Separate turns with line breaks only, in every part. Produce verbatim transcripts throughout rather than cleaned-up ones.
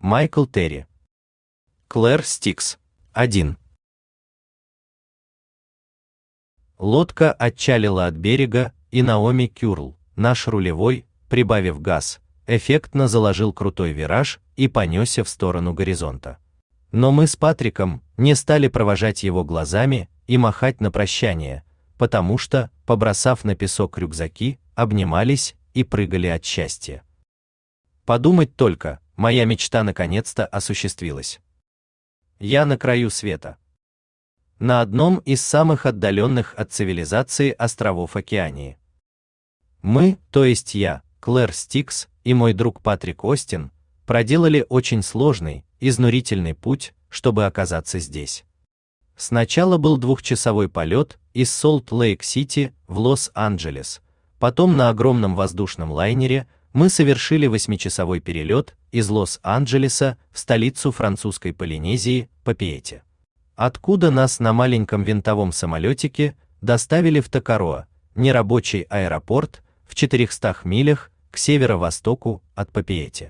Майкл Терри. Клэр Стикс. один. Лодка отчалила от берега, и Наоми Кюрл, наш рулевой, прибавив газ, эффектно заложил крутой вираж и понесся в сторону горизонта. Но мы с Патриком не стали провожать его глазами и махать на прощание, потому что, побросав на песок рюкзаки, обнимались и прыгали от счастья. Подумать только, моя мечта наконец-то осуществилась. Я на краю света. На одном из самых отдаленных от цивилизации островов Океании. Мы, то есть я, Клэр Стикс и мой друг Патрик Остин, проделали очень сложный, изнурительный путь, чтобы оказаться здесь. Сначала был двухчасовой полет из Солт-Лейк-Сити в Лос-Анджелес, потом на огромном воздушном лайнере мы совершили восьмичасовой перелет из Лос-Анджелеса в столицу французской Полинезии, Папиэте, откуда нас на маленьком винтовом самолетике доставили в Токароа, нерабочий аэропорт в четырехстах милях к северо-востоку от Папиэте.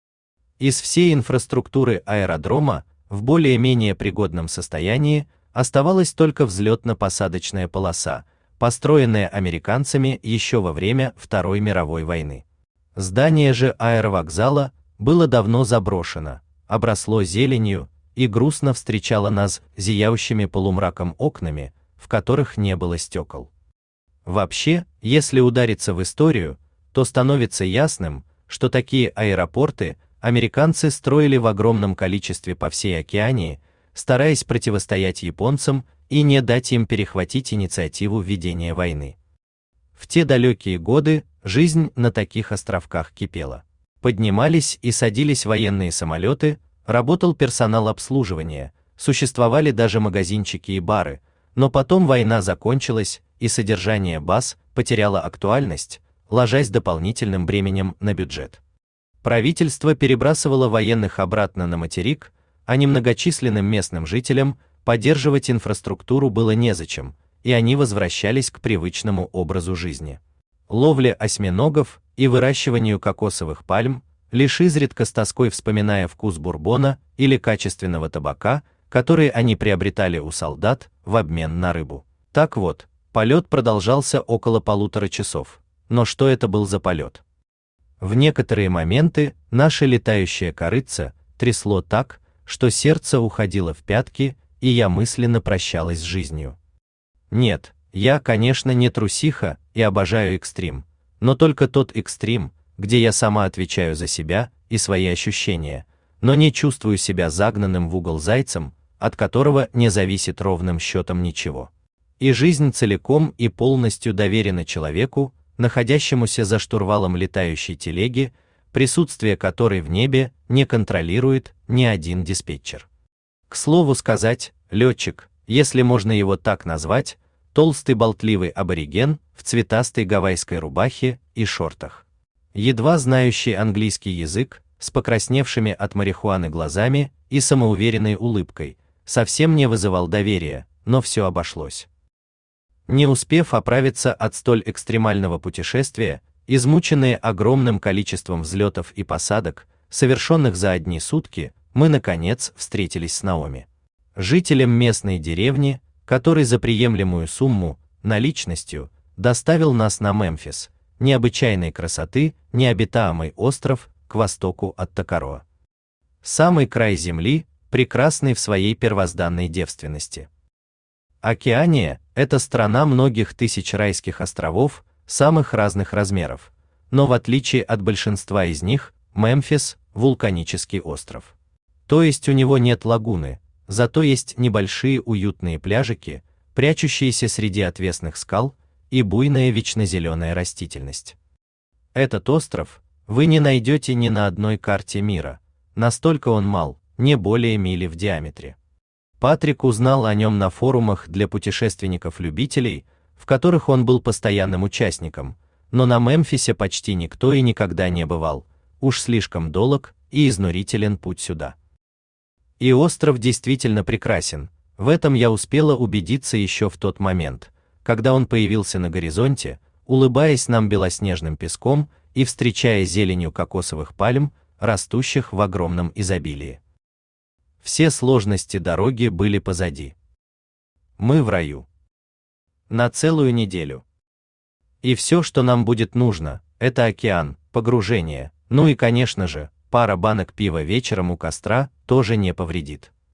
Из всей инфраструктуры аэродрома в более-менее пригодном состоянии оставалась только взлетно-посадочная полоса, построенная американцами еще во время Второй мировой войны. Здание же аэровокзала было давно заброшено, обросло зеленью и грустно встречало нас зияющими полумраком окнами, в которых не было стекол. Вообще, если удариться в историю, то становится ясным, что такие аэропорты американцы строили в огромном количестве по всей Океании, стараясь противостоять японцам и не дать им перехватить инициативу ведения войны. В те далекие годы жизнь на таких островках кипела. Поднимались и садились военные самолеты, работал персонал обслуживания, существовали даже магазинчики и бары, но потом война закончилась, и содержание баз потеряло актуальность, ложась дополнительным бременем на бюджет. Правительство перебрасывало военных обратно на материк, а немногочисленным местным жителям поддерживать инфраструктуру было незачем, и они возвращались к привычному образу жизни. Ловле осьминогов и выращиванию кокосовых пальм, лишь изредка с тоской вспоминая вкус бурбона или качественного табака, который они приобретали у солдат в обмен на рыбу. Так вот, полет продолжался около полутора часов. Но что это был за полет? В некоторые моменты наше летающее корытце трясло так, что сердце уходило в пятки, и я мысленно прощалась с жизнью. Нет, я, конечно, не трусиха и обожаю экстрим, но только тот экстрим, где я сама отвечаю за себя и свои ощущения, но не чувствую себя загнанным в угол зайцем, от которого не зависит ровным счетом ничего. И жизнь целиком и полностью доверена человеку, находящемуся за штурвалом летающей телеги, присутствие которой в небе не контролирует ни один диспетчер. К слову сказать, летчик, если можно его так назвать, толстый болтливый абориген в цветастой гавайской рубахе и шортах, едва знающий английский язык, с покрасневшими от марихуаны глазами и самоуверенной улыбкой, совсем не вызывал доверия, но все обошлось. Не успев оправиться от столь экстремального путешествия, измученные огромным количеством взлетов и посадок, совершенных за одни сутки, мы наконец встретились с Наоми, жителем местной деревни, который за приемлемую сумму наличностью доставил нас на Мемфис, необычайной красоты, необитаемый остров к востоку от Токароа. Самый край земли, прекрасный в своей первозданной девственности. Океания – это страна многих тысяч райских островов, самых разных размеров, но в отличие от большинства из них, Мемфис – вулканический остров. То есть у него нет лагуны, зато есть небольшие уютные пляжики, прячущиеся среди отвесных скал, и буйная вечнозеленая растительность. Этот остров вы не найдете ни на одной карте мира, настолько он мал, не более мили в диаметре. Патрик узнал о нем на форумах для путешественников-любителей, в которых он был постоянным участником, но на Мемфисе почти никто и никогда не бывал, уж слишком долг и изнурителен путь сюда. И остров действительно прекрасен, в этом я успела убедиться еще в тот момент, когда он появился на горизонте, улыбаясь нам белоснежным песком и встречая зеленью кокосовых пальм, растущих в огромном изобилии. Все сложности дороги были позади. Мы в раю. На целую неделю. И все, что нам будет нужно, это океан, погружение, ну и, конечно же, пара банок пива вечером у костра тоже не повредит.